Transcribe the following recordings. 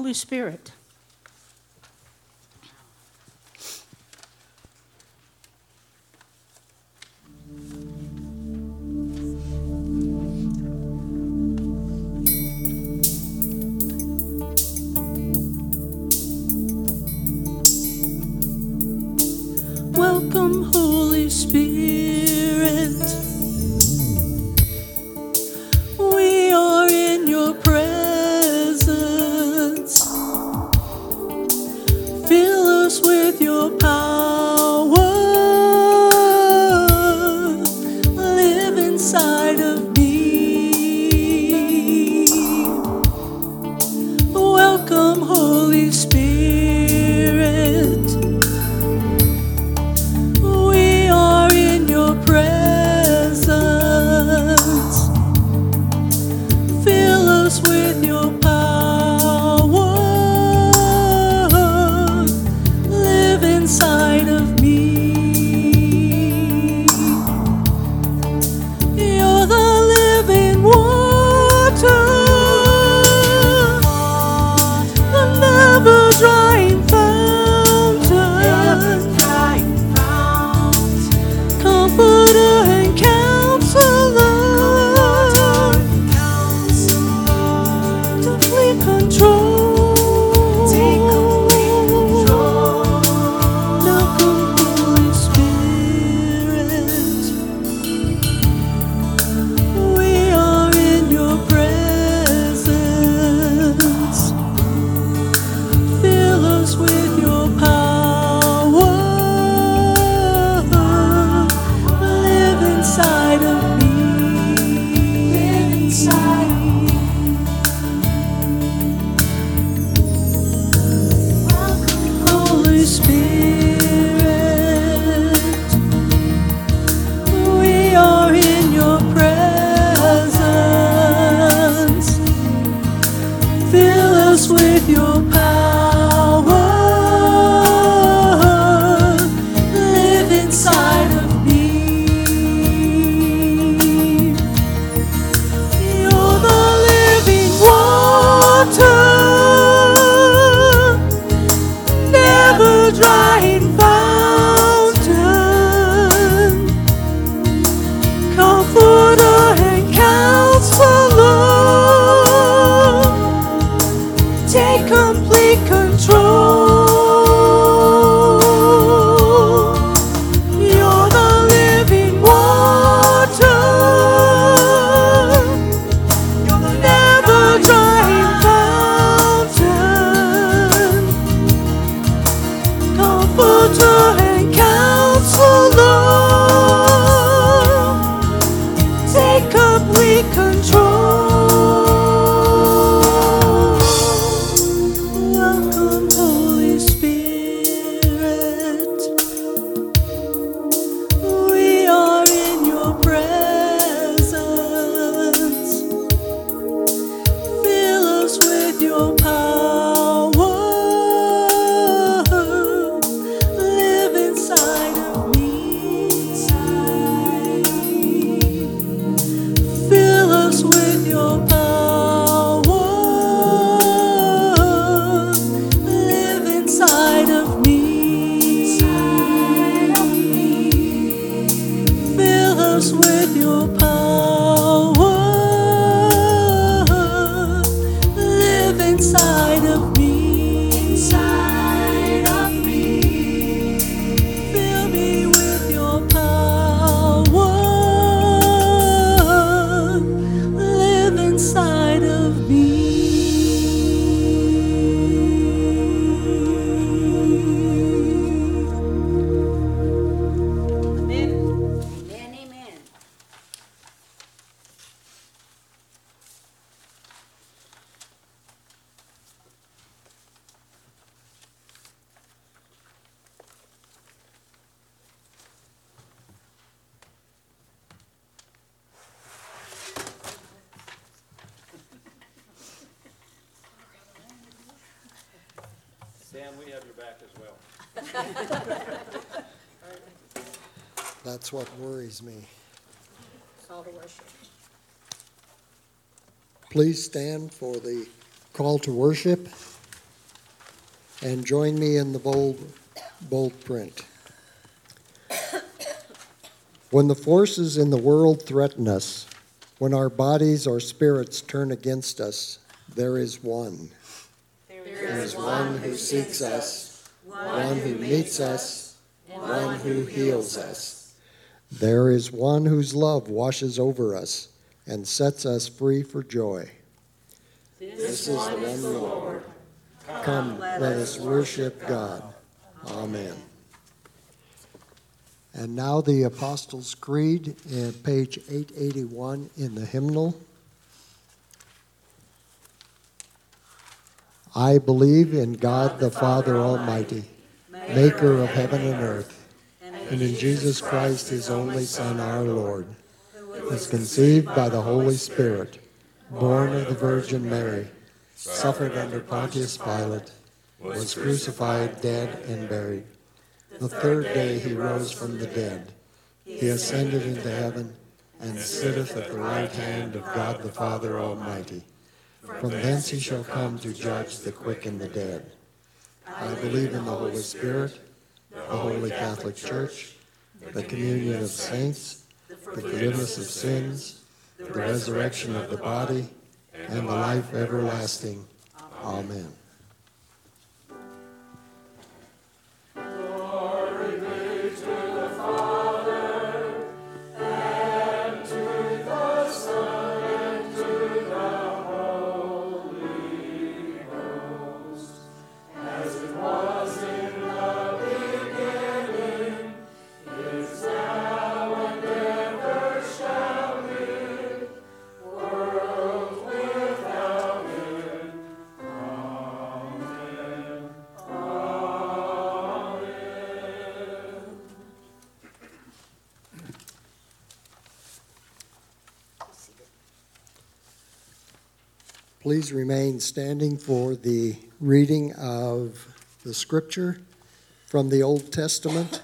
Holy Spirit. Welcome, Holy Spirit. We are in your presence. Fill us with your power. Live inside of me. Welcome, Holy Spirit. We are in your presence. Fill us with your power. Live inside of me. You're the living water, the never drying fountain, comforter and counselor, complete control. Welcome, Holy Spirit. We are in your presence. Fill us with your power. Live inside of me. Live inside of me. Welcome, Holy Spirit. We are in your presence. Fill us with your power. Live inside of me. You're the living water, never drying fountain, comforter and counselor, take complete control. You're the living water, you're the never drying fountain, comforter and counselor, take complete control. Welcome, Holy Spirit. We are in your presence. Fill us with your power. Live inside of me. Fill us with your power. Live inside of me. Fill us with your power. Live inside of me. Fill me with your power. Live inside of me. Amen. Amen. Dan, we have your back as well. That's what worries me. Call to worship. Please stand for the call to worship. and join me in the bold print. When the forces in the world threaten us, when our bodies or spirits turn against us, there is one. There is one who seeks us, one who meets us, one who heals us. There is one whose love washes over us and sets us free for joy. This is the one Lord. Come, let us worship God. Amen. And now the Apostles' Creed, page 881 in the hymnal. I believe in God the Father Almighty, maker of heaven and earth, and in Jesus Christ, his only Son, our Lord, who was conceived by the Holy Spirit, born of the Virgin Mary, suffered under Pontius Pilate, was crucified, dead, and buried. The third day he rose from the dead. He ascended into heaven and sitteth at the right hand of God the Father Almighty. From thence he shall come to judge the quick and the dead. I believe in the Holy Spirit, the Holy Catholic Church, the communion of saints, the forgiveness of sins, the resurrection of the body, and the life everlasting. Amen. Please remain standing for the reading of the scripture from the Old Testament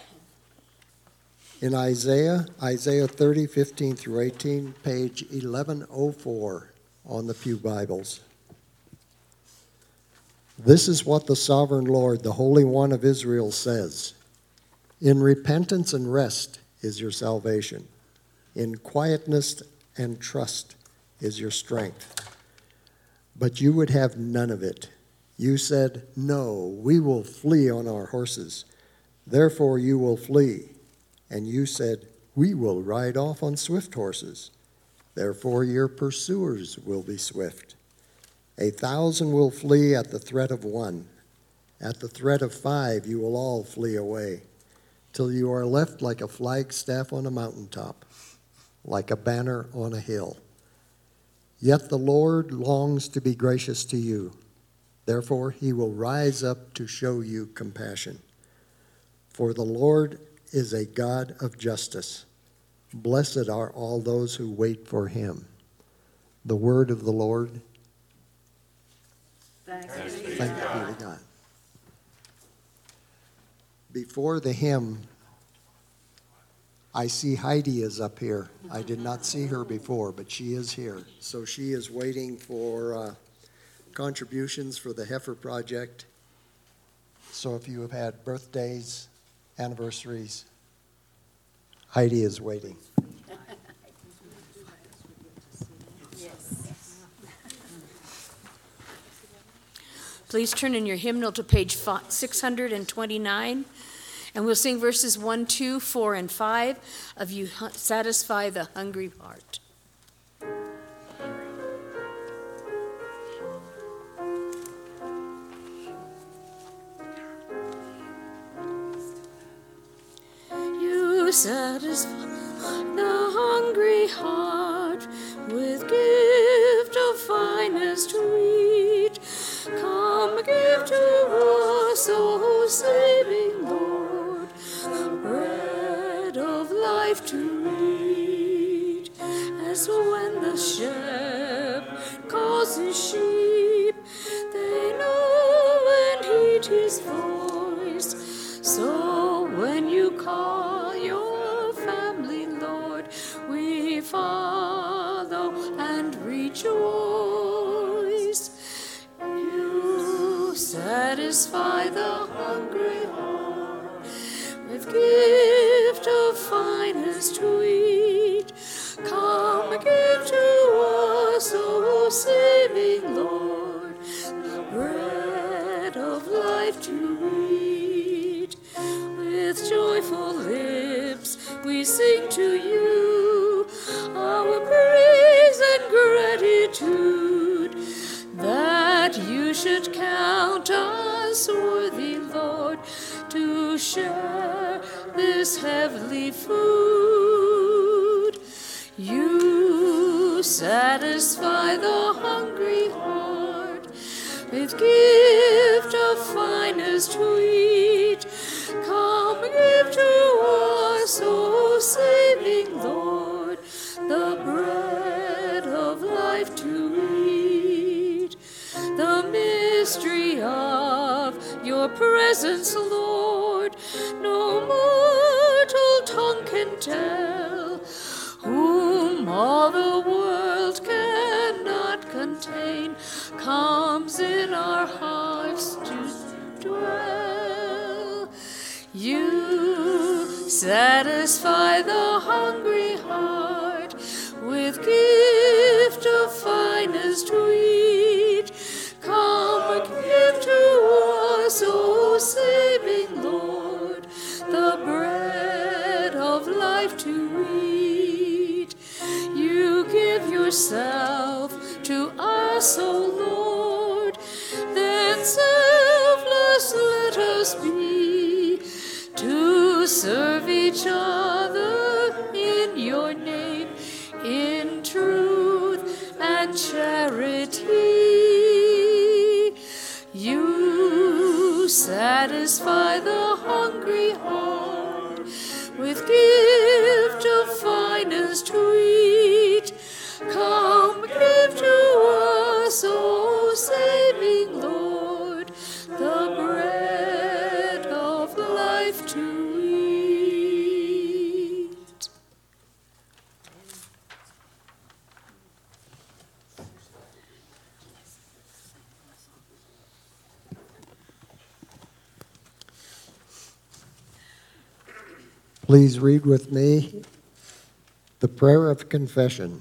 in Isaiah 30, 15 through 18, page 1104 on the Pew Bibles. This is what the sovereign Lord, the Holy One of Israel, says. In repentance and rest is your salvation. In quietness and trust is your strength. But you would have none of it. You said, no, we will flee on our horses. Therefore you will flee. And you said, we will ride off on swift horses. Therefore your pursuers will be swift. 1,000 will flee at the threat of one. At the threat of 5 you will all flee away, till you are left like a flagstaff on a mountaintop, like a banner on a hill. Yet the Lord longs to be gracious to you. Therefore he will rise up to show you compassion. For the Lord is a God of justice. Blessed are all those who wait for him. The word of the Lord. Thanks be to God. Before the hymn, I see Heidi is up here. I did not see her before, but she is here. So she is waiting for contributions for the Heifer Project. So if you have had birthdays, anniversaries, Heidi is waiting. Please turn in your hymnal to page 629. And we'll sing verses 1, 2, 4, and 5 of You Satisfy the Hungry Heart. You satisfy the hungry heart with gift of finest wheat. Come give to us, O saving Lord, the bread of life to eat. As when the shepherd calls his sheep, they know and heed his voice. So when you call your family, Lord, we follow and rejoice. You satisfy the hungry heart with gift of finest wheat. Come give to us, O saving Lord, the bread of life to eat. With joyful lips we sing to you our praise and gratitude, that you should count us worthy, Lord, to share this heavenly food. You satisfy the hungry heart with gift of finest wheat. Come give to us, O saving Lord, the bread of life to eat. The mystery of your presence, Lord, no mortal tongue can tell, whom all the world cannot contain, comes in our hearts to dwell. You satisfy the hungry heart with gift of finest wheat. Come give to us, O saving Lord, the bread of life to eat. You give yourself to us, O Lord, then selfless let us be, to serve each other in your name, in truth and charity. You satisfy the hungry heart with gift of finest wheat. Come give to us, O saving Lord, the bread of life to eat. Please read with me the prayer of confession.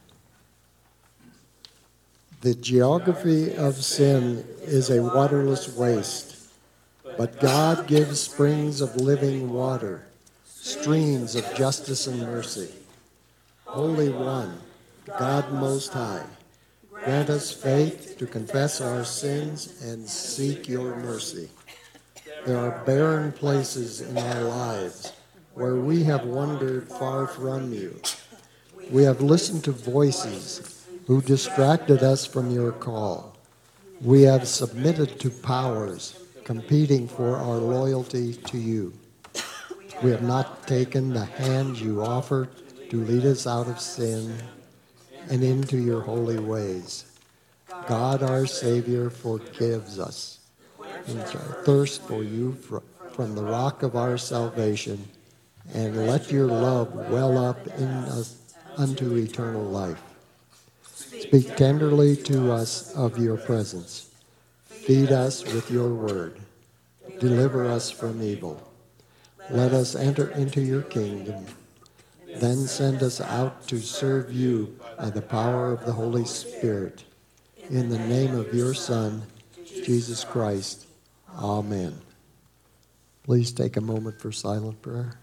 The geography of sin is a waterless waste, but God gives springs of living water, streams of justice and mercy. Holy One, God Most High, grant us faith to confess our sins and seek your mercy. There are barren places in our lives where we have wandered far from you. We have listened to voices who distracted us from your call. We have submitted to powers competing for our loyalty to you. We have not taken the hand you offer to lead us out of sin and into your holy ways. God, our Savior, forgives us. And our thirst for you from the rock of our salvation, and let your love well up in us unto eternal life. Speak tenderly to us of your presence. Feed us with your word. Deliver us from evil. Let us enter into your kingdom. Then send us out to serve you by the power of the Holy Spirit. In the name of your Son, Jesus Christ. Amen. Please take a moment for silent prayer.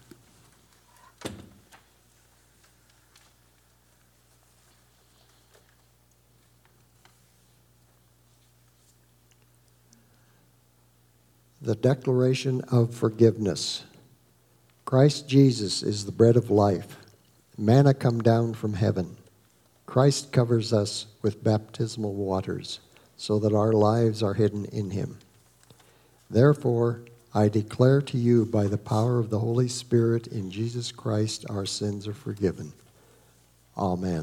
The declaration of forgiveness. Christ Jesus is the bread of life, manna come down from heaven. Christ covers us with baptismal waters so that our lives are hidden in him. Therefore, I declare to you by the power of the Holy Spirit in Jesus Christ, our sins are forgiven. Amen.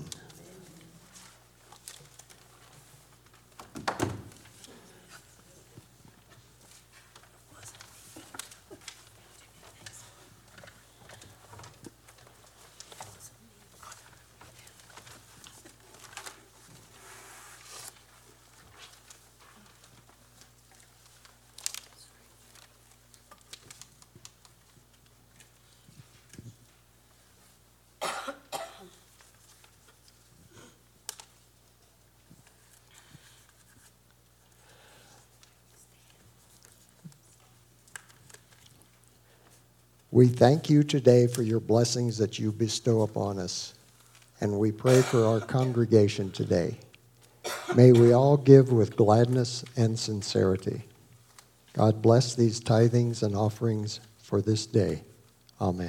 We thank you today for your blessings that you bestow upon us, and we pray for our congregation today. May we all give with gladness and sincerity. God bless these tithings and offerings for this day. Amen.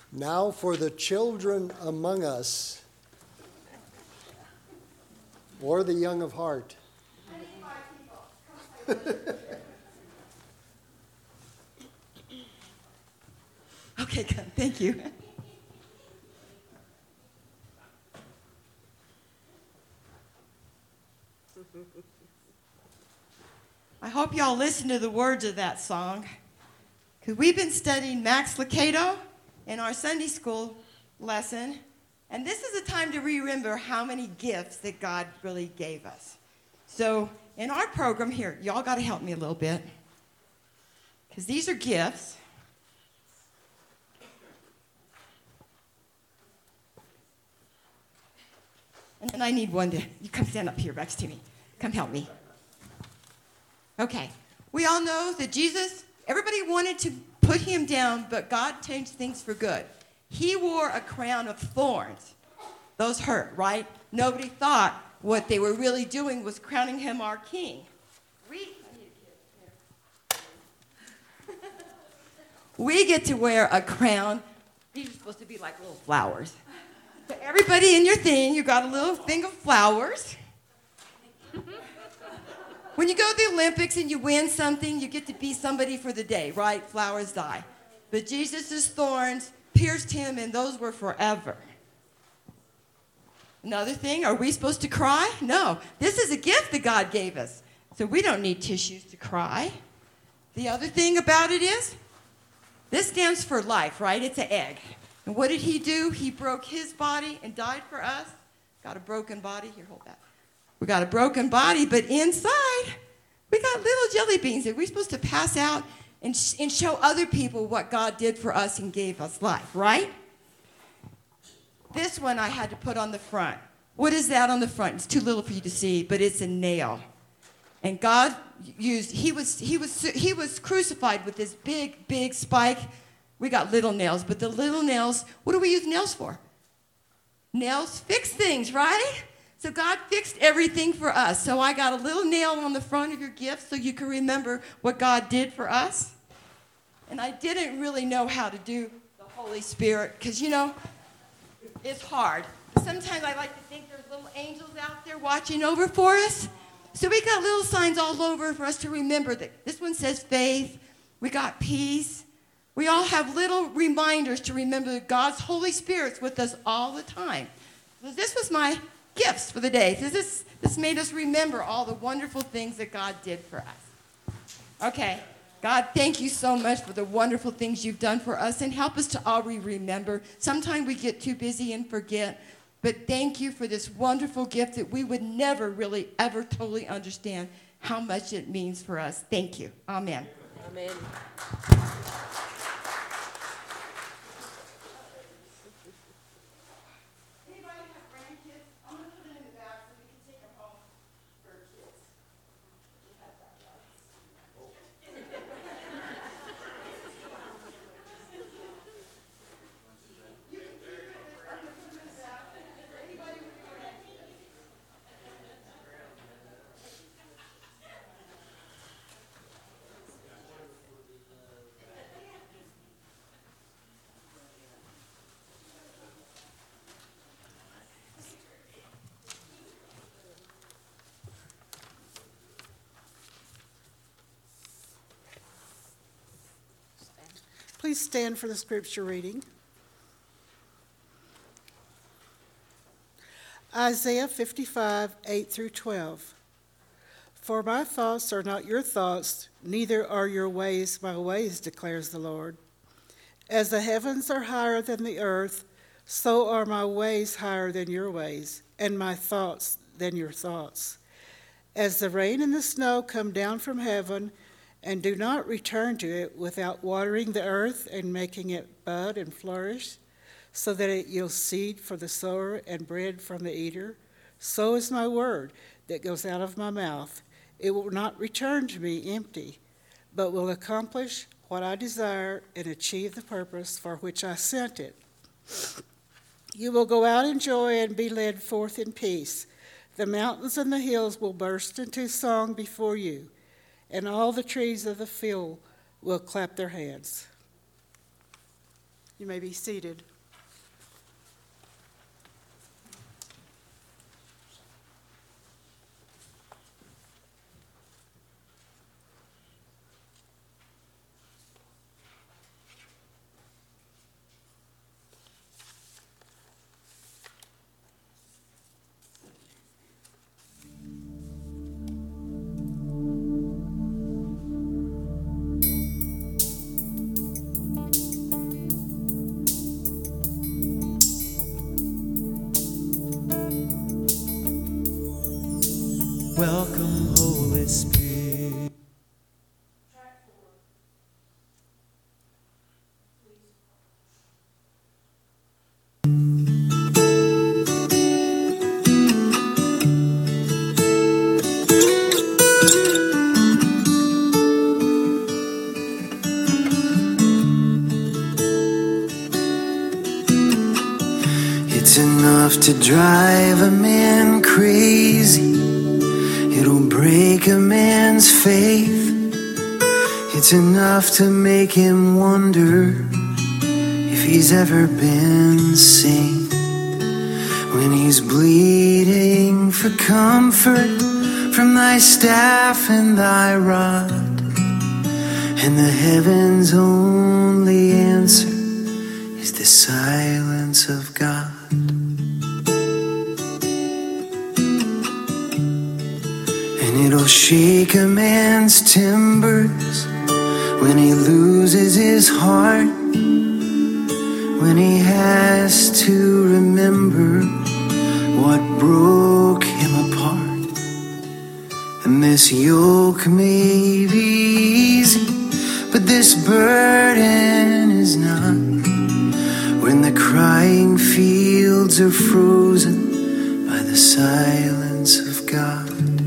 Now for the children among us, or the young of heart. Okay, good. Thank you. I hope y'all listen to the words of that song, because we've been studying Max Lucado in our Sunday school lesson, and this is a time to remember how many gifts that God really gave us. So in our program here, y'all got to help me a little bit, because these are gifts. And I need one to, you come stand up here next to me. Come help me. Okay. We all know that Jesus, everybody wanted to put him down, but God changed things for good. He wore a crown of thorns. Those hurt, right? Nobody thought what they were really doing was crowning him our king. We get to wear a crown. These are supposed to be like little flowers. So everybody in your thing, you got a little thing of flowers. When you go to the Olympics and you win something, you get to be somebody for the day, right? Flowers die. But Jesus' thorns pierced him, and those were forever. Another thing, are we supposed to cry? No. This is a gift that God gave us. So we don't need tissues to cry. The other thing about it is, this stands for life, right? It's an egg. And what did he do? He broke his body and died for us. Got a broken body. Here, hold that. We got a broken body, but inside, we got little jelly beans that we're supposed to pass out and show other people what God did for us and gave us life, right? This one I had to put on the front. What is that on the front? It's too little for you to see, but it's a nail. And God used, he was crucified with this big spike. We got little nails, but the little nails, what do we use nails for? Nails fix things, right? So God fixed everything for us. So I got a little nail on the front of your gift so you can remember what God did for us. And I didn't really know how to do the Holy Spirit because, you know, it's hard. Sometimes I like to think there's little angels out there watching over for us. So we got little signs all over for us to remember that. This one says faith. We got peace. We all have little reminders to remember that God's Holy Spirit's with us all the time. So this was my gifts for the day. So this made us remember all the wonderful things that God did for us. Okay. God, thank you so much for the wonderful things you've done for us, and help us to always remember. Sometimes we get too busy and forget, but thank you for this wonderful gift that we would never really ever totally understand how much it means for us. Thank you. Amen. Amen. Anybody have grandkids? I'm going to put them in the back so we can take them home for kids. Please stand for the scripture reading. Isaiah 55, 8 through 12. For my thoughts are not your thoughts, neither are your ways my ways, declares the Lord. As the heavens are higher than the earth, so are my ways higher than your ways, and my thoughts than your thoughts. As the rain and the snow come down from heaven, and do not return to it without watering the earth and making it bud and flourish, so that it yields seed for the sower and bread from the eater, so is my word that goes out of my mouth. It will not return to me empty, but will accomplish what I desire and achieve the purpose for which I sent it. You will go out in joy and be led forth in peace. The mountains and the hills will burst into song before you, and all the trees of the field will clap their hands. You may be seated. Welcome, Holy Spirit. It's enough to drive a man crazy. It'll break a man's faith. It's enough to make him wonder if he's ever been seen. When he's bleeding for comfort from thy staff and thy rod, and the heavens' only answer is the silence of God. And it'll shake a man's timbers when he loses his heart, when he has to remember what broke him apart. And this yoke may be easy, but this burden is not, when the crying fields are frozen by the silence of God.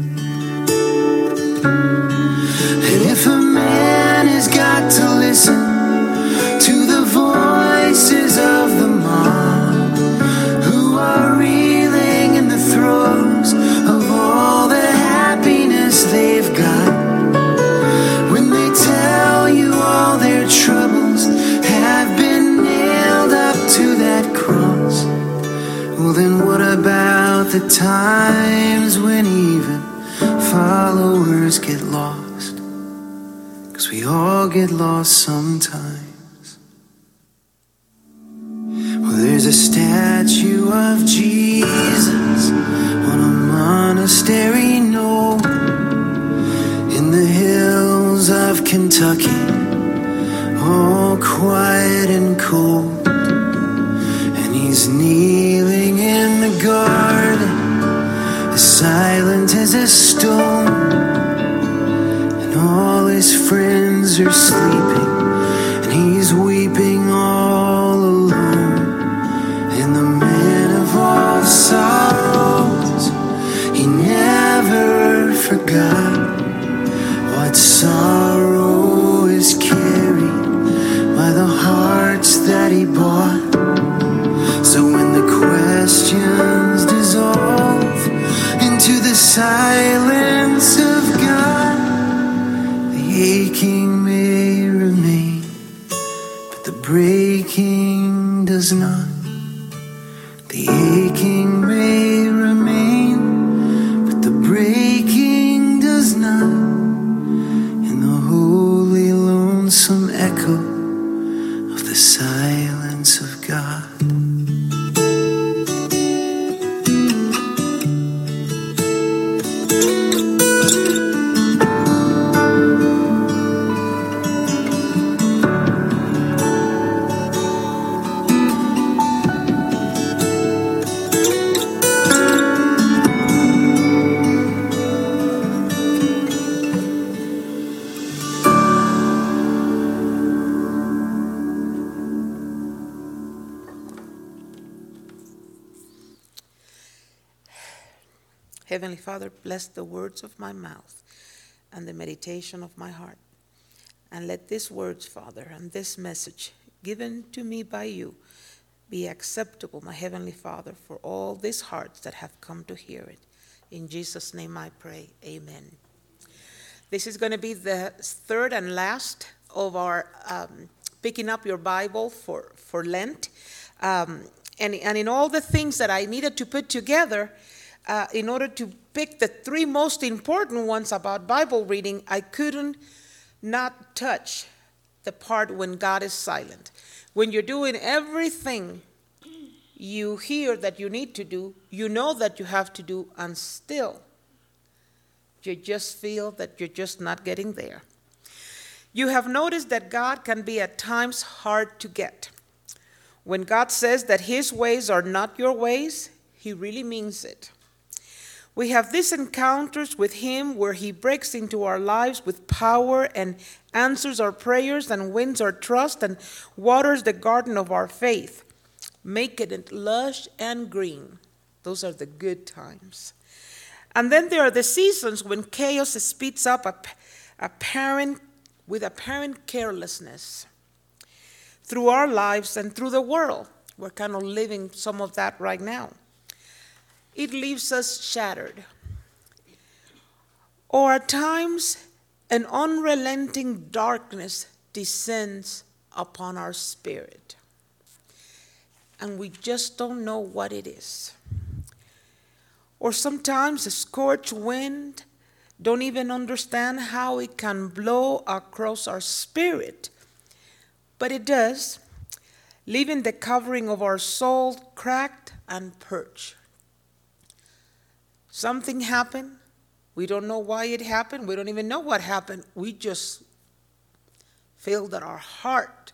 And if a man has got to listen to the voices of the mob, who are reeling in the throes of all the happiness they've got, when they tell you all their troubles have been nailed up to that cross, well then what about the times when even followers get lost? 'Cause we all get lost sometimes. Well, there's a statue of Jesus on a monastery knoll in the hills of Kentucky, all quiet and cold. And he's kneeling in the garden, as silent as a stone. And all his friends are sleeping, and he's weeping all alone. And the man of all sorrows, he never forgot what sorrow is carried by the hearts that he bought. So when the questions dissolve into the silence of God, the aching may remain, but the breaking does not. The aching may remain, but the breaking does not. In the holy, lonesome echo of the silence of God. Heavenly Father, bless the words of my mouth and the meditation of my heart. And let these words, Father, and this message given to me by you be acceptable, my Heavenly Father, for all these hearts that have come to hear it. In Jesus' name I pray, amen. This is going to be the third and last of our picking up your Bible for Lent. And in all the things that I needed to put together in order to pick the three most important ones about Bible reading, I couldn't not touch the part when God is silent. When you're doing everything you hear that you need to do, you know that you have to do, and still you just feel that you're just not getting there. You have noticed that God can be at times hard to get. When God says that his ways are not your ways, he really means it. We have these encounters with him where he breaks into our lives with power and answers our prayers and wins our trust and waters the garden of our faith, making it lush and green. Those are the good times. And then there are the seasons when chaos speeds up with apparent carelessness through our lives and through the world. We're kind of living some of that right now. It leaves us shattered. Or at times, an unrelenting darkness descends upon our spirit, and we just don't know what it is. Or sometimes a scorched wind, don't even understand how it can blow across our spirit, but it does, leaving the covering of our soul cracked and parched. Something happened. We don't know why it happened. We don't even know what happened. We just feel that our heart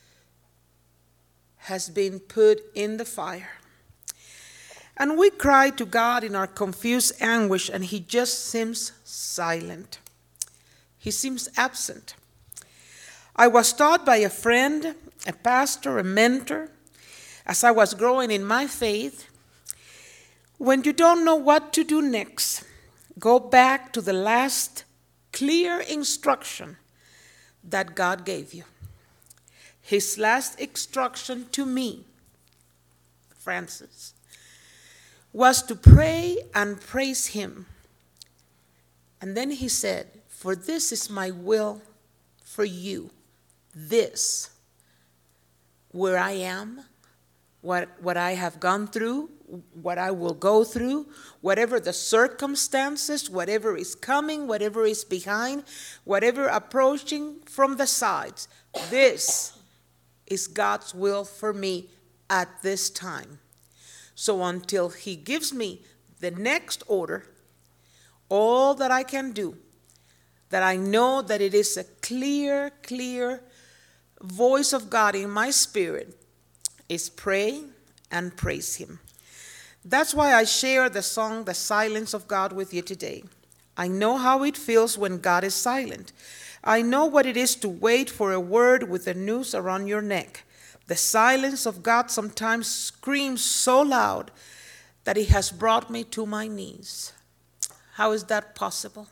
has been put in the fire. And we cry to God in our confused anguish, and he just seems silent. He seems absent. I was taught by a friend, a pastor, a mentor, as I was growing in my faith, when you don't know what to do next, go back to the last clear instruction that God gave you. His last instruction to me, Francis, was to pray and praise him. And then he said, "For this is my will for you." This, where I am, what I have gone through, what I will go through, whatever the circumstances, whatever is coming, whatever is behind, whatever approaching from the sides, this is God's will for me at this time. So until he gives me the next order, all that I can do, that I know that it is a clear voice of God in my spirit, is pray and praise him. That's why I share the song, The Silence of God, with you today. I know how it feels when God is silent. I know what it is to wait for a word with a noose around your neck. The silence of God sometimes screams so loud that it has brought me to my knees. How is that possible?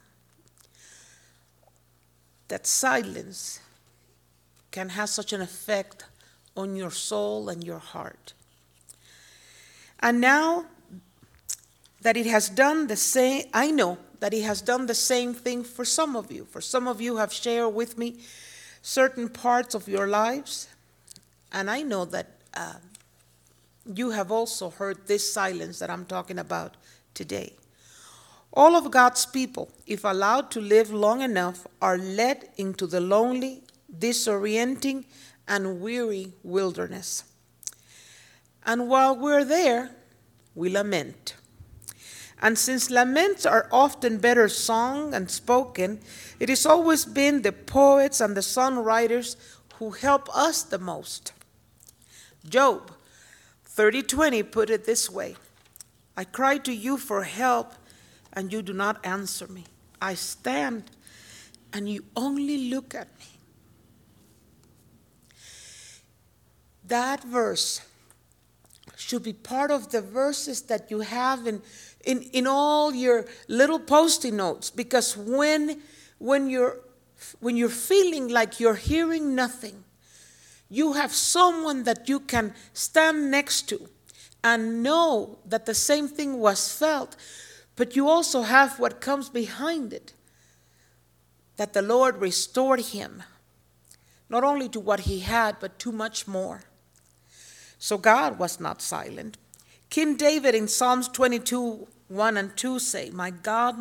That silence can have such an effect on your soul and your heart. And now that it has done the same, I know that it has done the same thing for some of you. For some of you have shared with me certain parts of your lives, and I know that you have also heard this silence that I'm talking about today. All of God's people, if allowed to live long enough, are led into the lonely, disorienting, and weary wilderness. And while we're there, we lament. And since laments are often better sung and spoken, it has always been the poets and the songwriters who help us the most. Job 30:20 put it this way: I cry to you for help, and you do not answer me. I stand, and you only look at me. That verse should be part of the verses that you have in all your little Post-it notes, because when you're feeling like you're hearing nothing, you have someone that you can stand next to and know that the same thing was felt, but you also have what comes behind it, that the Lord restored him, not only to what he had, but too much more. So God was not silent. King David in Psalms 22, 1 and 2 say, my God,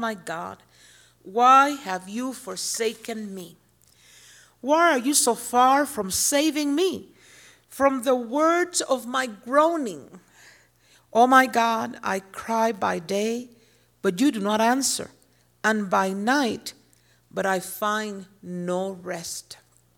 why have you forsaken me? Why are you so far from saving me from the words of my groaning? Oh my God, I cry by day, but you do not answer, and by night, but I find no rest.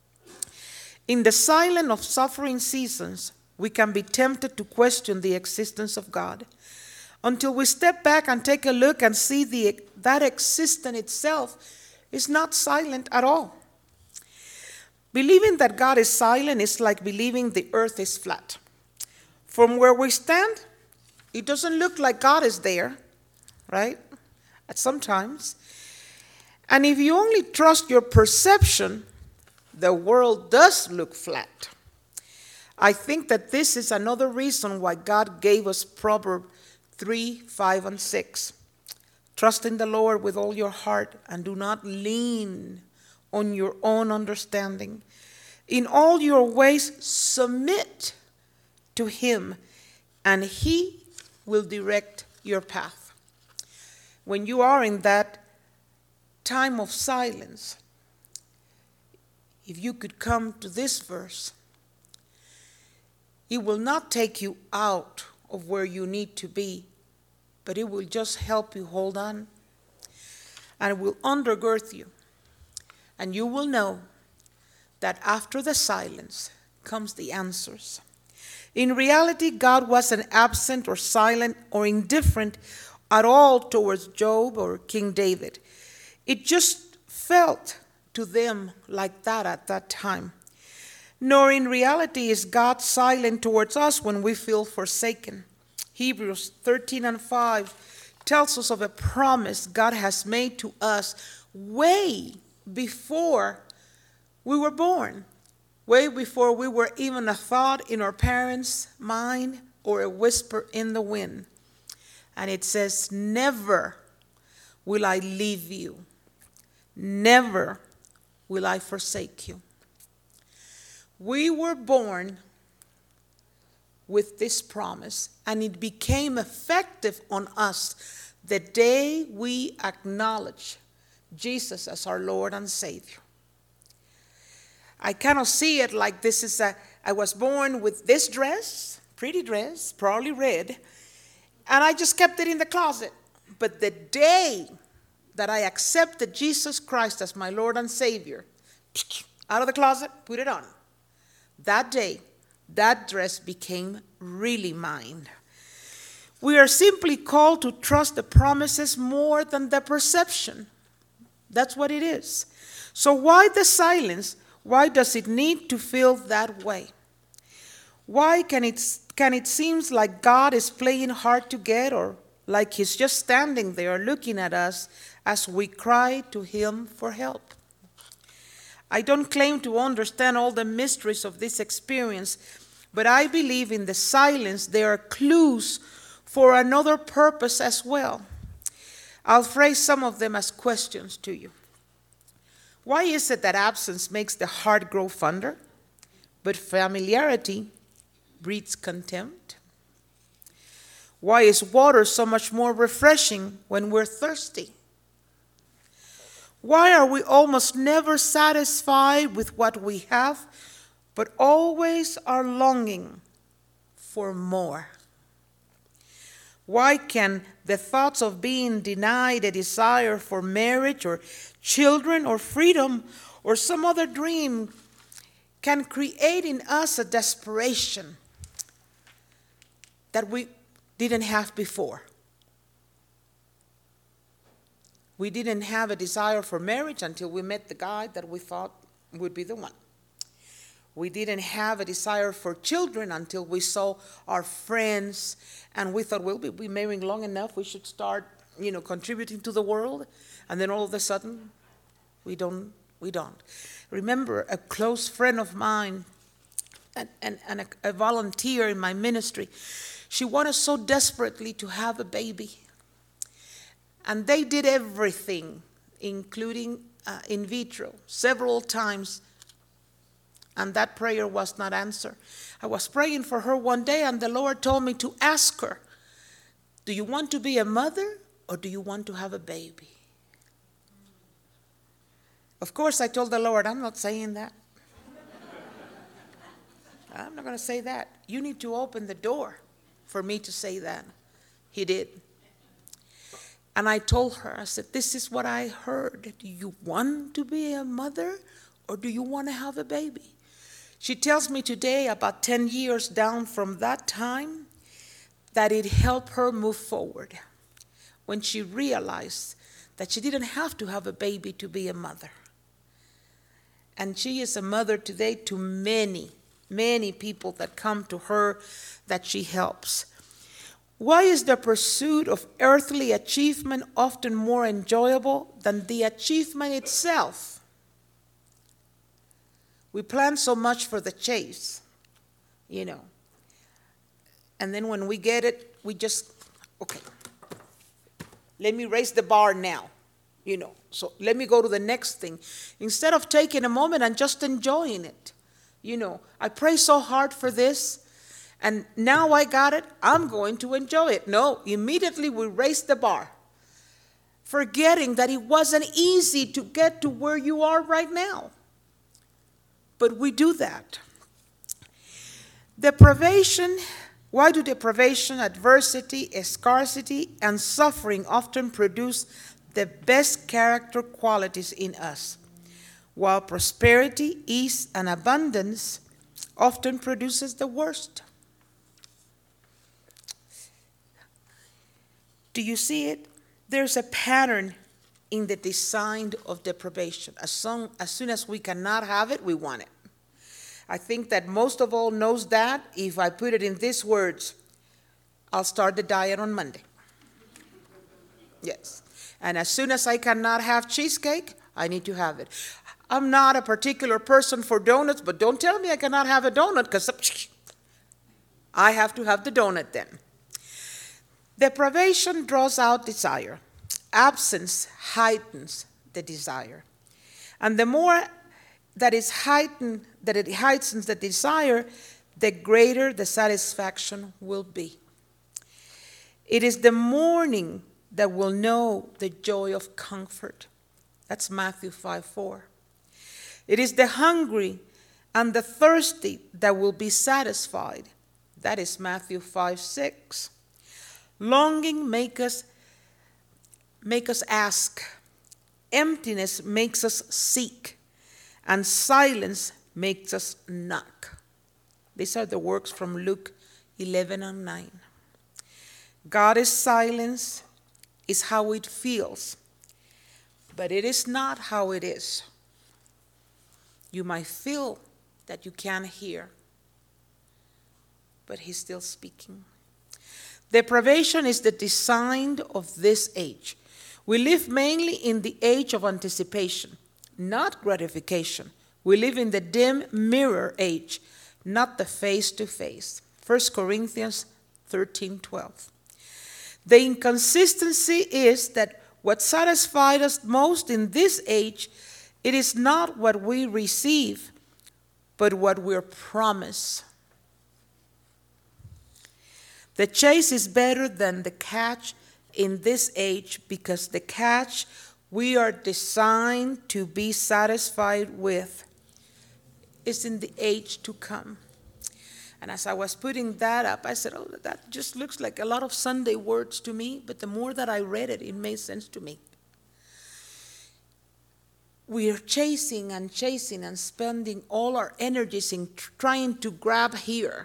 In the silence of suffering seasons, we can be tempted to question the existence of God until we step back and take a look and see that existence itself is not silent at all. Believing that God is silent is like believing the earth is flat. From where we stand, it doesn't look like God is there, right? At sometimes. And if you only trust your perception, the world does look flat. I think that this is another reason why God gave us Proverbs 3, 5, and 6. Trust in the Lord with all your heart and do not lean on your own understanding. In all your ways, submit to him, and he will direct your path. When you are in that time of silence, if you could come to this verse, it will not take you out of where you need to be, but it will just help you hold on, and it will undergird you. And you will know that after the silence comes the answers. In reality, God wasn't absent or silent or indifferent at all towards Job or King David. It just felt to them like that at that time. Nor in reality is God silent towards us when we feel forsaken. Hebrews 13 and 5 tells us of a promise God has made to us way before we were born, way before we were even a thought in our parents' mind or a whisper in the wind. And it says, never will I leave you. Never will I forsake you. We were born with this promise, and it became effective on us the day we acknowledge Jesus as our Lord and Savior. I cannot see it like this is I was born with this dress, pretty dress, probably red, and I just kept it in the closet. But the day that I accepted Jesus Christ as my Lord and Savior, out of the closet, put it on. That day, that dress became really mine. We are simply called to trust the promises more than the perception. That's what it is. So why the silence? Why does it need to feel that way? Why can it seem like God is playing hard to get, or like he's just standing there looking at us as we cry to him for help? I don't claim to understand all the mysteries of this experience, but I believe in the silence there are clues for another purpose as well. I'll phrase some of them as questions to you. Why is it that absence makes the heart grow fonder, but familiarity breeds contempt? Why is water so much more refreshing when we're thirsty? Why are we almost never satisfied with what we have, but always are longing for more? Why can the thoughts of being denied a desire for marriage or children or freedom or some other dream can create in us a desperation that we didn't have before? We didn't have a desire for marriage until we met the guy that we thought would be the one. We didn't have a desire for children until we saw our friends and we thought, well, we'll be marrying long enough, we should start, contributing to the world. And then all of a sudden, we don't. Remember, a close friend of mine and a volunteer in my ministry, she wanted so desperately to have a baby. And they did everything, including in vitro, several times and that prayer was not answered. I was praying for her one day, and the Lord told me to ask her, do you want to be a mother or do you want to have a baby? Of course, I told the Lord, I'm not saying that. I'm not going to say that. You need to open the door for me to say that. He did. And I told her, I said, this is what I heard. Do you want to be a mother or do you want to have a baby? She tells me today, about 10 years down from that time, that it helped her move forward when she realized that she didn't have to have a baby to be a mother. And she is a mother today to many, many people that come to her that she helps. Why is the pursuit of earthly achievement often more enjoyable than the achievement itself? We plan so much for the chase, you know. And then when we get it, we just, okay, let me raise the bar now, you know. So let me go to the next thing. Instead of taking a moment and just enjoying it, you know. I pray so hard for this, and now I got it, I'm going to enjoy it. No, immediately we raise the bar, forgetting that it wasn't easy to get to where you are right now. But we do that. Why do deprivation, adversity, scarcity, and suffering often produce the best character qualities in us, while prosperity, ease, and abundance often produces the worst? Do you see it? There's a pattern in the design of deprivation. As soon as we cannot have it, we want it. I think that most of all knows that. If I put it in these words, I'll start the diet on Monday. Yes. And as soon as I cannot have cheesecake, I need to have it. I'm not a particular person for donuts, but don't tell me I cannot have a donut, because I have to have the donut then. Deprivation draws out desire. Absence heightens the desire. And the more that it heightens the desire, the greater the satisfaction will be. It is the mourning that will know the joy of comfort. That's Matthew 5:4. It is the hungry and the thirsty that will be satisfied. That is Matthew 5:6. Longing make us ask. Emptiness makes us seek. And silence makes us knock. These are the works from Luke 11:9. God is silence, is how it feels, but it is not how it is. You might feel that you can't hear, but he's still speaking. Deprivation is the design of this age. We live mainly in the age of anticipation, not gratification. We live in the dim mirror age, not the face-to-face. 1 Corinthians 13:12. The inconsistency is that what satisfies us most in this age, it is not what we receive, but what we're promised. The chase is better than the catch in this age, because the catch we are designed to be satisfied with is in the age to come. And as I was putting that up, I said, oh, that just looks like a lot of Sunday words to me, but the more that I read it, it made sense to me. We are chasing and spending all our energies in trying to grab here,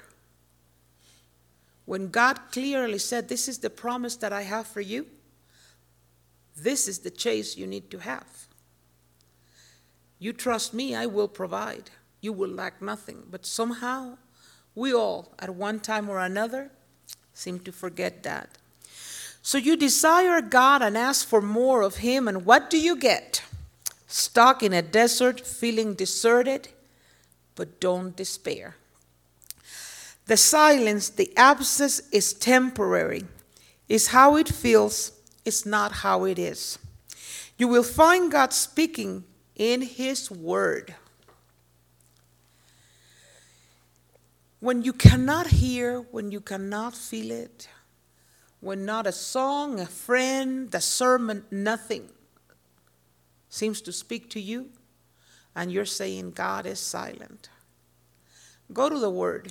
when God clearly said, this is the promise that I have for you. This is the chase you need to have. You trust me, I will provide. You will lack nothing. But somehow, we all, at one time or another, seem to forget that. So you desire God and ask for more of him, and what do you get? Stuck in a desert, feeling deserted, but don't despair. The silence, the absence is temporary. It's how it feels, it's not how it is. You will find God speaking in his word. When you cannot hear, when you cannot feel it, when not a song, a friend, the sermon, nothing seems to speak to you, and you're saying God is silent, go to the Word.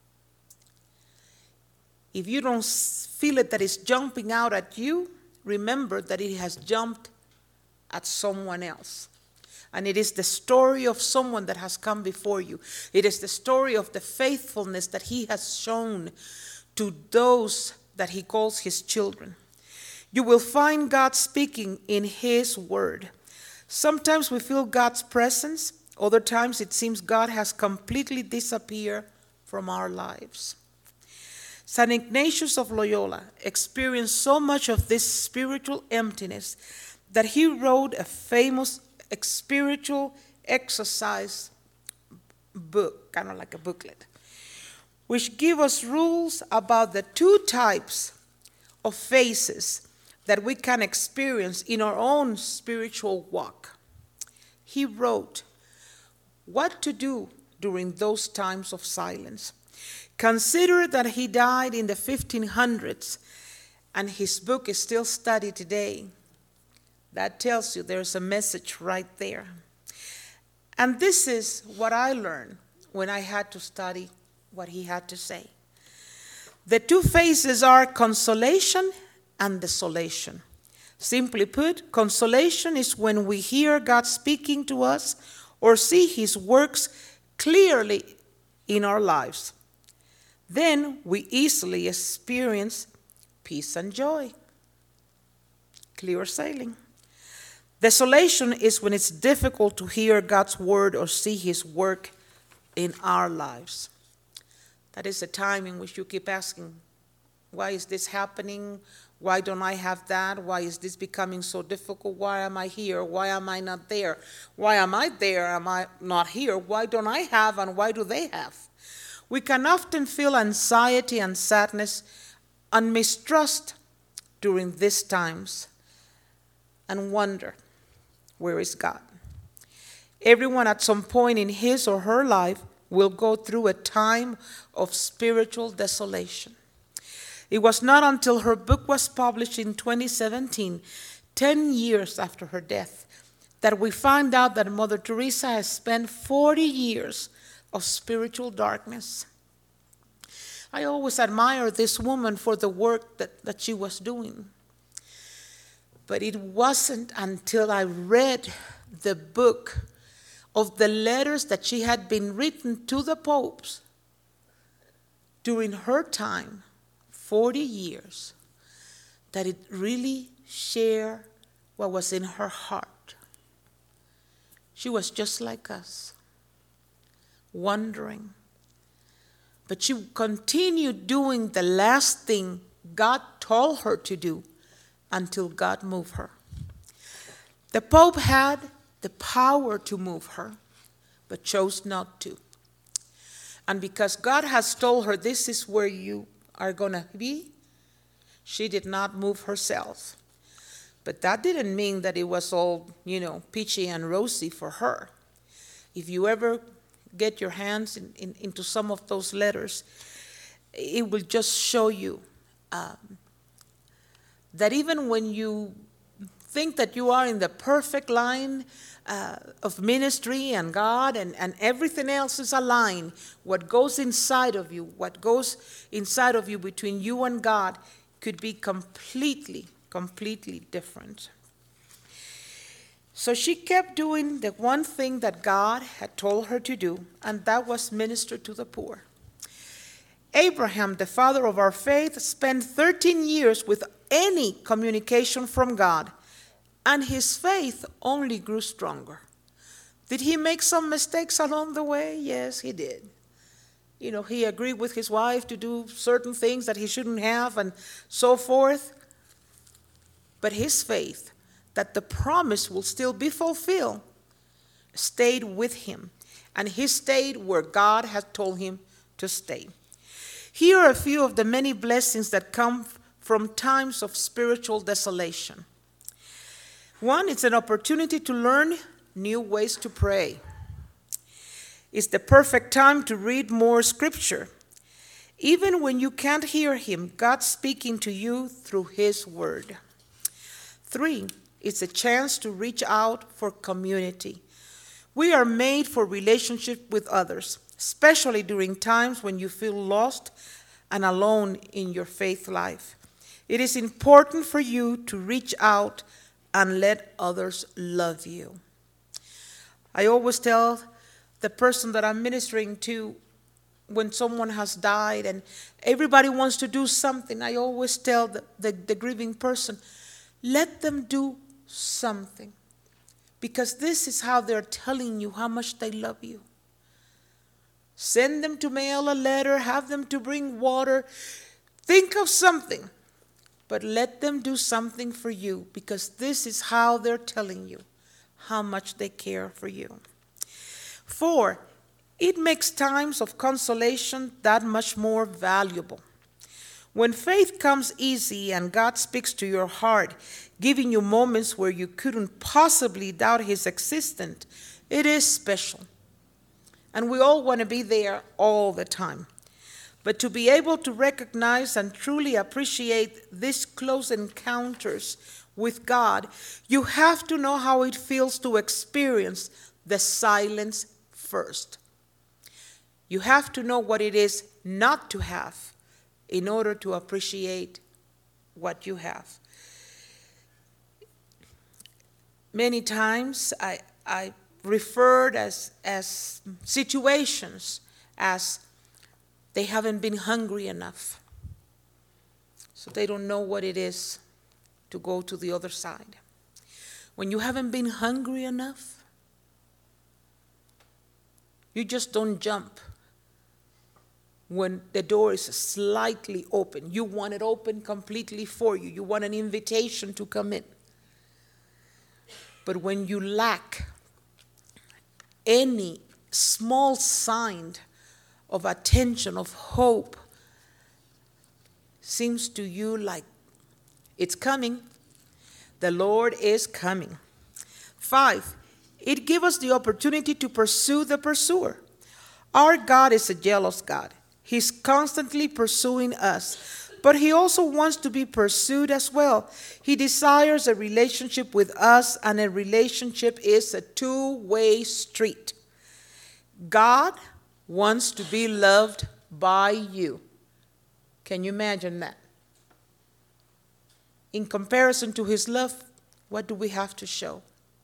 If you don't feel it that it's jumping out at you, remember that it has jumped at someone else. And it is the story of someone that has come before you. It is the story of the faithfulness that He has shown to those that He calls His children. You will find God speaking in His Word. Sometimes we feel God's presence. Other times it seems God has completely disappeared from our lives. St. Ignatius of Loyola experienced so much of this spiritual emptiness that he wrote a famous spiritual exercise book, kind of like a booklet, which give us rules about the two types of phases that we can experience in our own spiritual walk. He wrote what to do during those times of silence. Consider that he died in the 1500s and his book is still studied today. That tells you there's a message right there. And this is what I learned when I had to study what he had to say. The two phases are consolation and desolation. Simply put, consolation is when we hear God speaking to us or see His works clearly in our lives. Then we easily experience peace and joy. Clear sailing. Desolation is when it's difficult to hear God's word or see His work in our lives. That is a time in which you keep asking, why is this happening? Why don't I have that? Why is this becoming so difficult? Why am I here? Why am I not there? Why am I there? Am I not here? Why don't I have and why do they have? We can often feel anxiety and sadness and mistrust during these times and wonder, where is God? Everyone at some point in his or her life will go through a time of spiritual desolation. It was not until her book was published in 2017, 10 years after her death, that we find out that Mother Teresa has spent 40 years of spiritual darkness. I always admire this woman for the work that she was doing. But it wasn't until I read the book of the letters that she had been written to the popes during her time, 40 years, that it really shared what was in her heart. She was just like us, wondering. But she continued doing the last thing God told her to do until God moved her. The Pope had the power to move her, but chose not to. And because God has told her, this is where you are going to be, she did not move herself. But that didn't mean that it was all, peachy and rosy for her. If you ever get your hands into some of those letters, it will just show you that even when you think that you are in the perfect line of ministry and God and everything else is aligned, what goes inside of you between you and God could be completely different. So she kept doing the one thing that God had told her to do, and that was minister to the poor. Abraham, the father of our faith, spent 13 years with any communication from God, and his faith only grew stronger. Did he make some mistakes along the way? Yes, he did. He agreed with his wife to do certain things that he shouldn't have and so forth. But his faith that the promise will still be fulfilled stayed with him, and he stayed where God had told him to stay. Here are a few of the many blessings that come from times of spiritual desolation. One, it's an opportunity to learn new ways to pray. is the perfect time to read more scripture. Even when you can't hear him, God's speaking to you through his word. 3, it's a chance to reach out for community. We are made for relationship with others, especially during times when you feel lost and alone in your faith life. It is important for you to reach out and let others love you. I always tell the person that I'm ministering to, when someone has died and everybody wants to do something, I always tell the grieving person, let them do something. Because this is how they're telling you how much they love you. Send them to mail a letter, have them to bring water. Think of something, but let them do something for you, because this is how they're telling you how much they care for you. 4, it makes times of consolation that much more valuable. When faith comes easy and God speaks to your heart, giving you moments where you couldn't possibly doubt his existence, it is special. And we all want to be there all the time. But to be able to recognize and truly appreciate these close encounters with God, you have to know how it feels to experience the silence first. You have to know what it is not to have in order to appreciate what you have. Many times I referred as situations as they haven't been hungry enough. So they don't know what it is to go to the other side. When you haven't been hungry enough, you just don't jump when the door is slightly open. You want it open completely for you. You want an invitation to come in. But when you lack any small sign of attention, of hope, seems to you like it's coming, the Lord is coming. 5, it gives us the opportunity to pursue the pursuer. Our God is a jealous God. He's constantly pursuing us, but he also wants to be pursued as well. He desires a relationship with us, and a relationship is a two-way street. God wants to be loved by you. Can you imagine that? In comparison to his love, what do we have to show?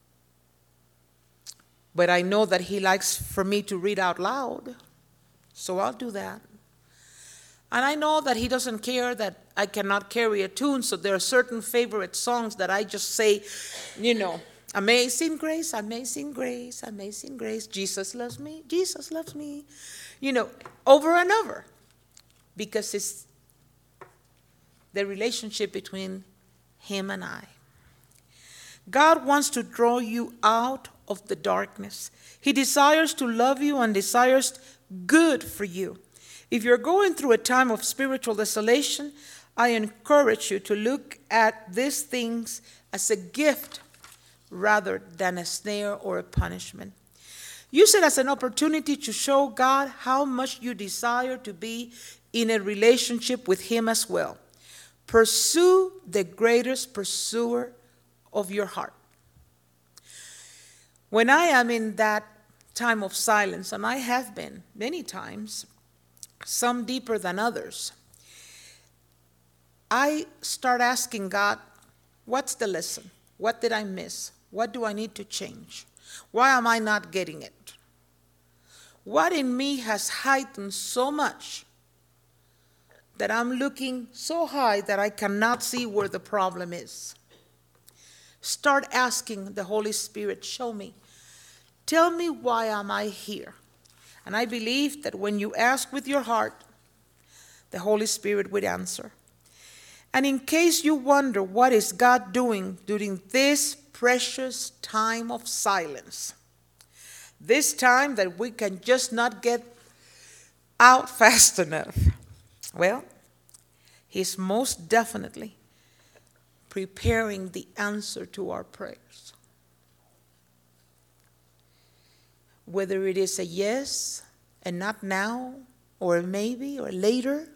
But I know that he likes for me to read out loud, so I'll do that. And I know that he doesn't care that I cannot carry a tune, so there are certain favorite songs that I just say, Amazing Grace, Amazing Grace, Amazing Grace, Jesus loves me, Jesus loves me, over and over, because it's the relationship between him and I. God wants to draw you out of the darkness. He desires to love you and desires good for you. If you're going through a time of spiritual desolation, I encourage you to look at these things as a gift rather than a snare or a punishment. Use it as an opportunity to show God how much you desire to be in a relationship with him as well. Pursue the greatest pursuer of your heart. When I am in that time of silence, and I have been many times, some deeper than others, I start asking God, what's the lesson? What did I miss? What do I need to change? Why am I not getting it? What in me has heightened so much that I'm looking so high that I cannot see where the problem is? Start asking the Holy Spirit, show me. Tell me, why am I here? And I believe that when you ask with your heart, the Holy Spirit would answer. And in case you wonder what is God doing during this precious time of silence, this time that we can just not get out fast enough, well, he's most definitely preparing the answer to our prayers. whether it is a yes and not now, or a maybe, or later,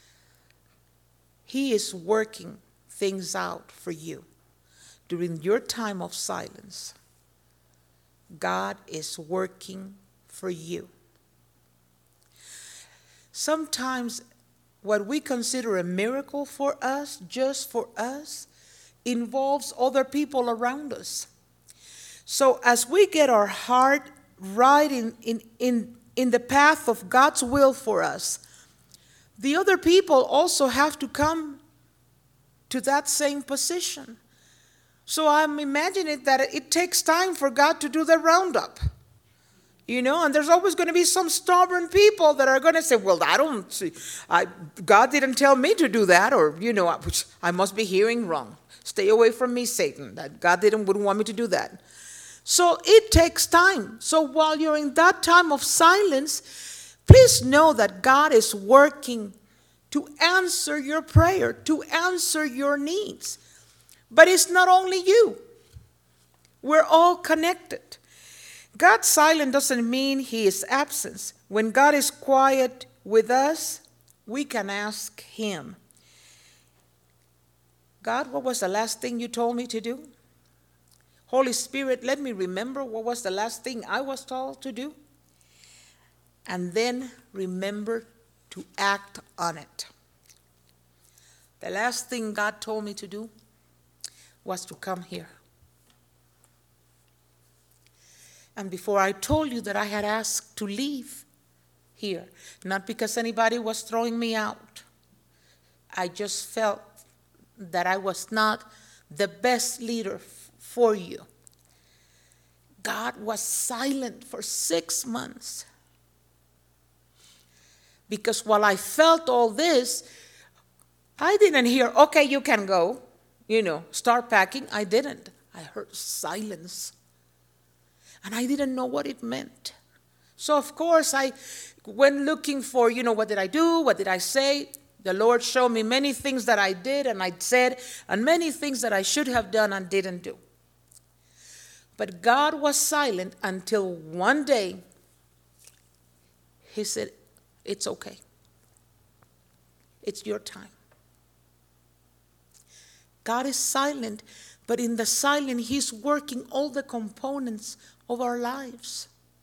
He is working things out for you during your time of silence. God is working for you. Sometimes what we consider a miracle for us, just for us, involves other people around us. So as we get our heart right in the path of God's will for us, the other people also have to come to that same position. So I'm imagining that it takes time for God to do the roundup. You know, and there's always going to be some stubborn people that are going to say, well, God didn't tell me to do that, or, you know, I must be hearing wrong. Stay away from me, Satan. That God wouldn't want me to do that. So it takes time. So while you're in that time of silence, please know that God is working to answer your prayer, to answer your needs. But it's not only you. We're all connected. God's silent doesn't mean He is absent. When God is quiet with us, we can ask Him, God, what was the last thing you told me to do? Holy Spirit, let me remember what was the last thing I was told to do. And then remember to act on it. The last thing God told me to do was to come here. And before I told you that I had asked to leave here, not because anybody was throwing me out. I just felt that I was not the best leader for you. God was silent for 6 months. Because while I felt all this, I didn't hear, okay, you can go, start packing. I didn't. I heard silence. And I didn't know what it meant. So, of course, I went looking for, what did I do? What did I say? The Lord showed me many things that I did and I said, and many things that I should have done and didn't do. But God was silent until one day He said, it's okay. It's your time. God is silent, but in the silence, He's working all the components of our lives.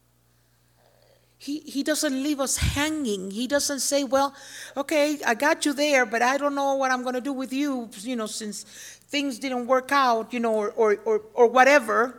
He doesn't leave us hanging. He doesn't say, well, okay, I got you there, but I don't know what I'm going to do with you, since things didn't work out, or whatever,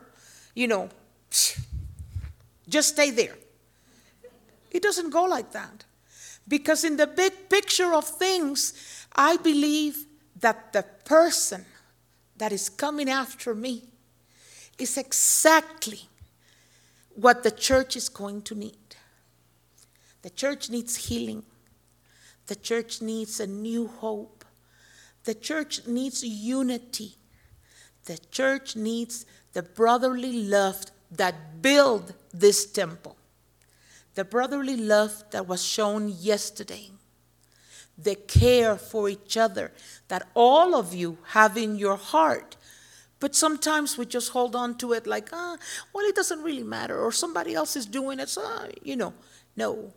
just stay there. It doesn't go like that. Because in the big picture of things, I believe that the person that is coming after me is exactly what the church is going to need. The church needs healing. The church needs a new hope. The church needs unity. The church needs the brotherly love that built this temple. The brotherly love that was shown yesterday. The care for each other that all of you have in your heart. But sometimes we just hold on to it like, well, it doesn't really matter, or somebody else is doing it, so, No.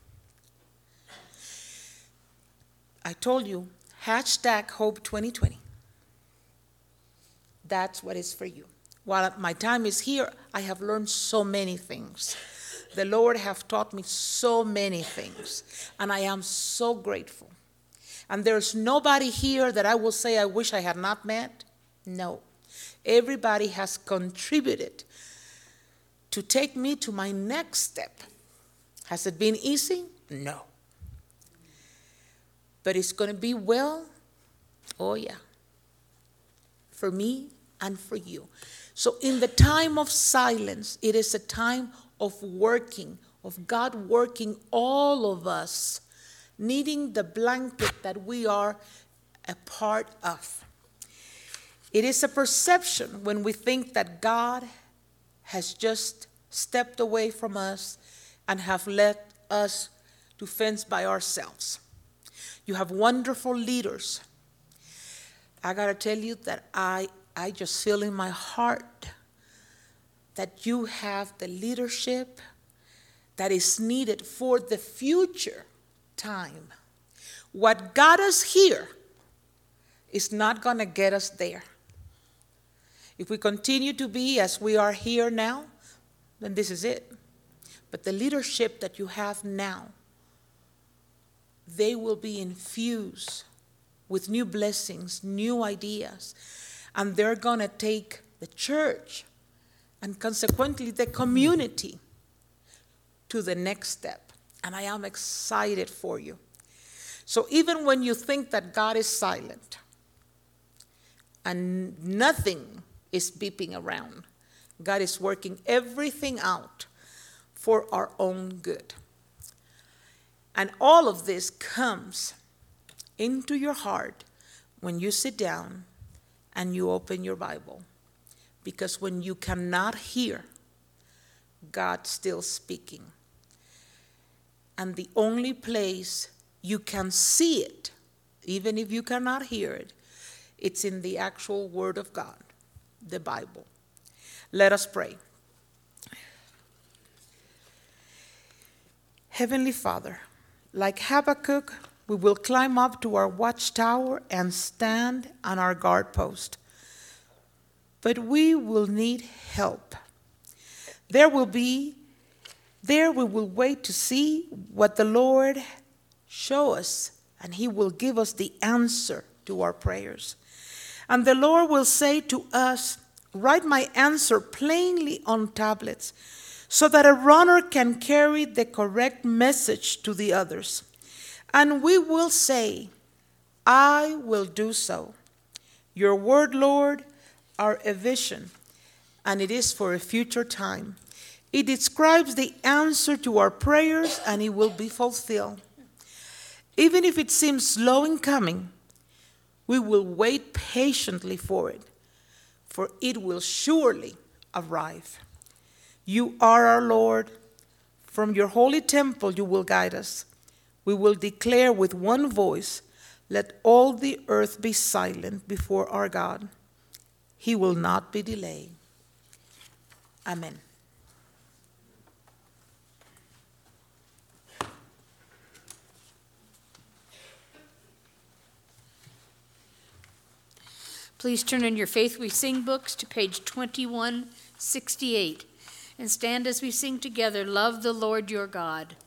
I told you, #Hope2020. That's what is for you. While my time is here, I have learned so many things. The Lord has taught me so many things, and I am so grateful. And there's nobody here that I will say I wish I had not met. No. Everybody has contributed to take me to my next step. Has it been easy? No. But it's going to be well. Oh, yeah. For me and for you. So in the time of silence, it is a time of working, of God working all of us, needing the blanket that we are a part of. It is a perception when we think that God has just stepped away from us and have let us to fence by ourselves. You have wonderful leaders. I got to tell you that I just feel in my heart that you have the leadership that is needed for the future time. What got us here is not going to get us there. If we continue to be as we are here now, then this is it. But the leadership that you have now, they will be infused with new blessings, new ideas, and they're going to take the church and consequently the community to the next step. And I am excited for you. So even when you think that God is silent and nothing is beeping around, God is working everything out for our own good. And all of this comes into your heart when you sit down and you open your Bible. Because when you cannot hear, God's still speaking. And the only place you can see it, even if you cannot hear it, it's in the actual Word of God, the Bible. Let us pray. Heavenly Father, like Habakkuk, we will climb up to our watchtower and stand on our guard post. But we will need help. There we will wait to see what the Lord show us, and He will give us the answer to our prayers. And the Lord will say to us, write my answer plainly on tablets, so that a runner can carry the correct message to the others. And we will say, I will do so. Your word, Lord, are a vision, and it is for a future time. It describes the answer to our prayers, and it will be fulfilled. Even if it seems slow in coming, we will wait patiently for it will surely arrive. You are our Lord. From your holy temple you will guide us. We will declare with one voice, let all the earth be silent before our God. He will not be delayed. Amen. Please turn in your Faith We Sing books to page 2168 and stand as we sing together, Love the Lord Your God.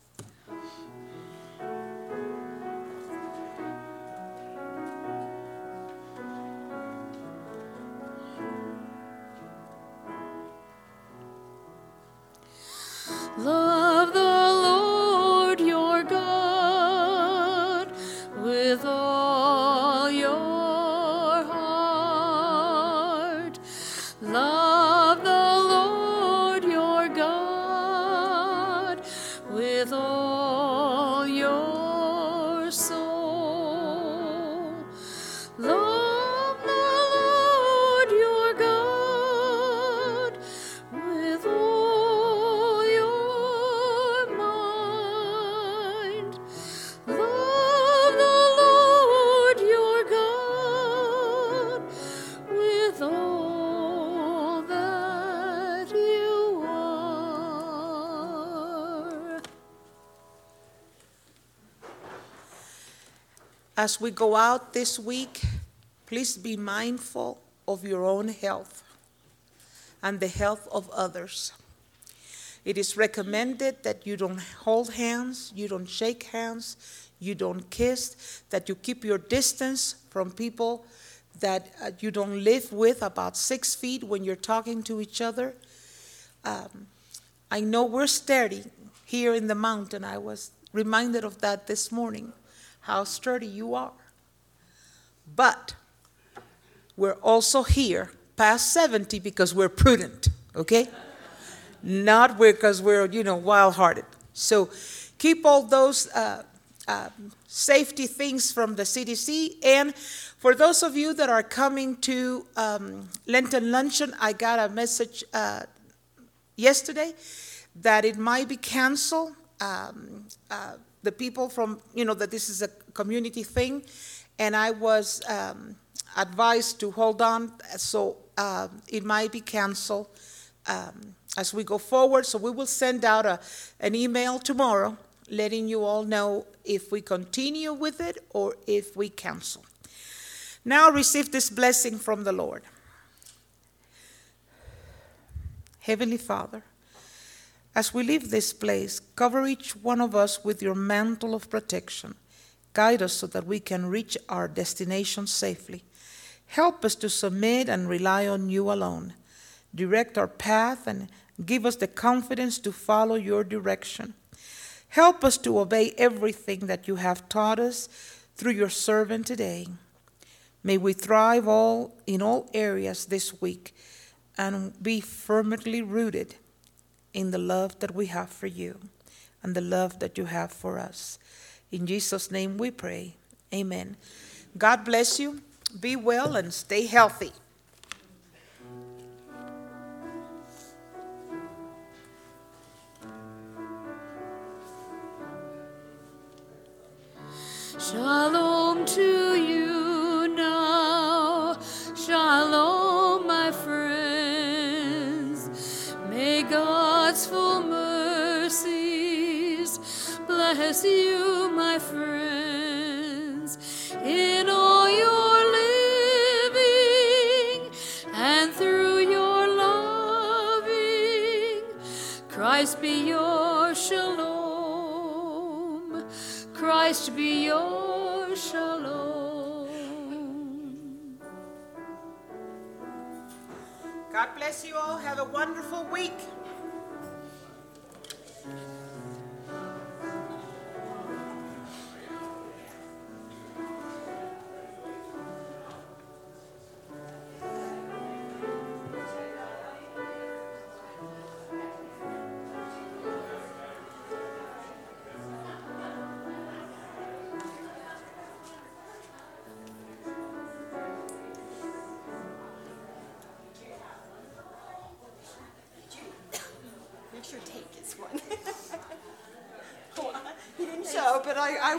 Love the Lord your God with all your heart. Love the Lord your God with all your soul. Love the Lord your God with all your mind. Love the Lord your God with all that you are. As we go out this week, please be mindful of your own health and the health of others. It is recommended that you don't hold hands, you don't shake hands, you don't kiss, that you keep your distance from people that you don't live with, about 6 feet when you're talking to each other. I know we're sturdy here in the mountain. I was reminded of that this morning, how sturdy you are. But we're also here past 70 because we're prudent, okay? Not because we're, wild-hearted. So keep all those safety things from the CDC. And for those of you that are coming to Lenten Luncheon, I got a message yesterday that it might be canceled. The people from, that this is a community thing, and I was advised to hold on, so it might be canceled. as we go forward. So we will send out an email tomorrow letting you all know if we continue with it or if we cancel. Now receive this blessing from the Lord. Heavenly Father, as we leave this place, cover each one of us with your mantle of protection. Guide us so that we can reach our destination safely. Help us to submit and rely on you alone. Direct our path and give us the confidence to follow your direction. Help us to obey everything that you have taught us through your servant today. May we thrive in all areas this week and be firmly rooted in the love that we have for you and the love that you have for us. In Jesus' name we pray. Amen. God bless you. Be well and stay healthy. Shalom to you now. Shalom, my friends. May God's full mercies bless you, my friends, in all your living and through your loving. Christ be your shalom. Christ be your shalom. God bless you all. Have a wonderful week. Make sure take this one. He didn't so, but I